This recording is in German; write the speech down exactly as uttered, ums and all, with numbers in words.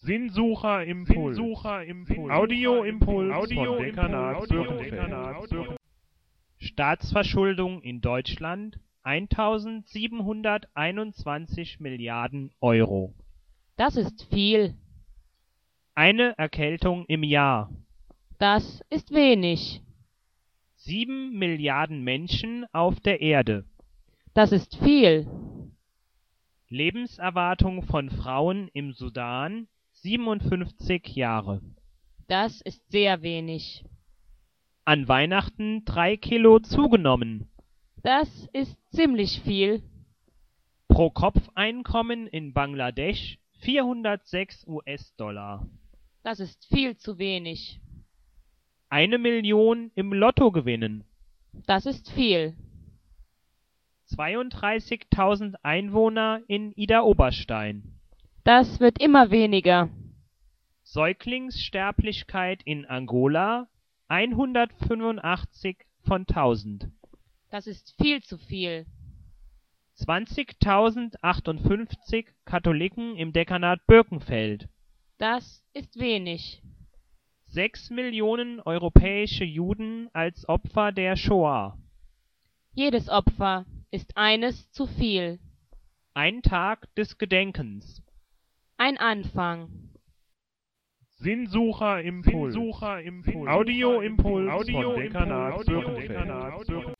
Sinnsucherimpuls. Sinnsucherimpuls. Audioimpuls. Audioimpuls. Birkenfeld. Staatsverschuldung in Deutschland eintausendsiebenhunderteinundzwanzig Milliarden Euro. Das ist viel. Eine Erkältung im Jahr. Das ist wenig. Sieben Milliarden Menschen auf der Erde. Das ist viel. Lebenserwartung von Frauen im Sudan siebenundfünfzig Jahre. Das ist sehr wenig. An Weihnachten drei Kilo zugenommen. Das ist ziemlich viel. Pro-Kopf-Einkommen in Bangladesch vierhundertsechs US-Dollar. Das ist viel zu wenig. Eine Million im Lotto gewinnen. Das ist viel. zweiunddreißigtausend Einwohner in Idar-Oberstein. Das wird immer weniger. Säuglingssterblichkeit in Angola hundertfünfundachtzig von tausend. Das ist viel zu viel. zwanzigtausendachtundfünfzig Katholiken im Dekanat Birkenfeld. Das ist wenig. Sechs Millionen europäische Juden als Opfer der Shoah. Jedes Opfer ist eines zu viel. Ein Tag des Gedenkens. Ein Anfang. Sinnsucherimpuls. Sinnsucherimpuls. Audioimpuls. Audioimpuls. Von Dekanat Birkenfeld.